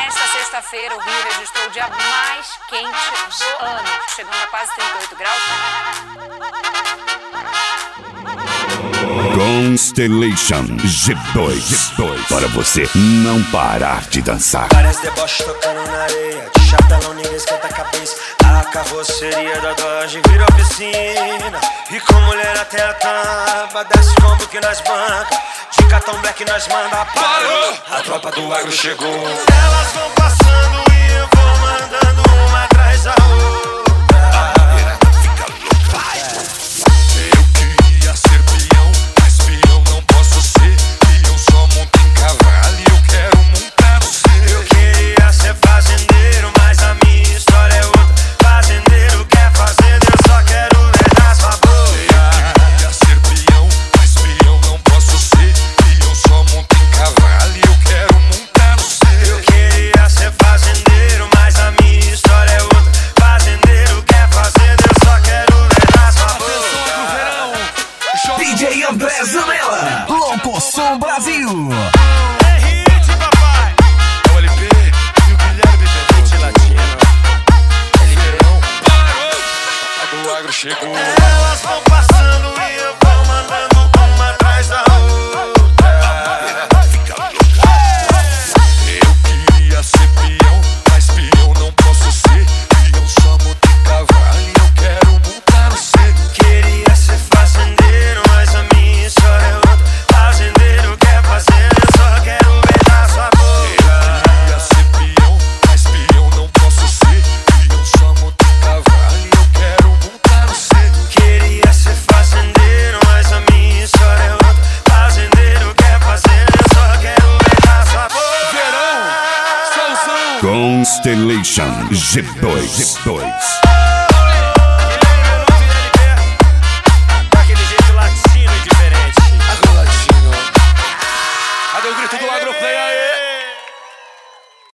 Nesta sexta-feira, o Rio registrou o dia mais quente do ano, chegando a quase 38 graus. Constellation G2 para você não parar de dançar. Várias deboches tocando na areia, de chapelão ninguém esquenta a cabeça. A carroceria da Dodge virou piscina, e com mulher até a tampa, desce combo que nós banca, de cartão black nós manda. Parou, a tropa do agro chegou. Elas vão passando e eu vou mandando uma atrás da outra. DJ André Zanella, Louco Som Brasil. É hit, papai. É o LP e o Guilherme Hit Latino. Verão parou, a do agro chegou. Elas vão passando e eu vou mandando uma atrás da outra. Eu queria ser peão, mas peão não posso ser. Peão só monta em cavalo e eu quero montar no C. Queria ser fazendeiro, mas a minha história é outra. Fazendeiro quer fazer, eu só quero ver na sua boca. Eu queria ser peão, mas peão não posso ser. Peão só monta em cavalo e eu quero montar no C. Queria ser fazendeiro, mas a minha história é outra. Fazendeiro quer fazer, eu só quero ver na sua boca. Verão, solzão. Constellation G2 Daquele jeito latino e diferente. Agro latino. Cadê o grito do Agroplay aí?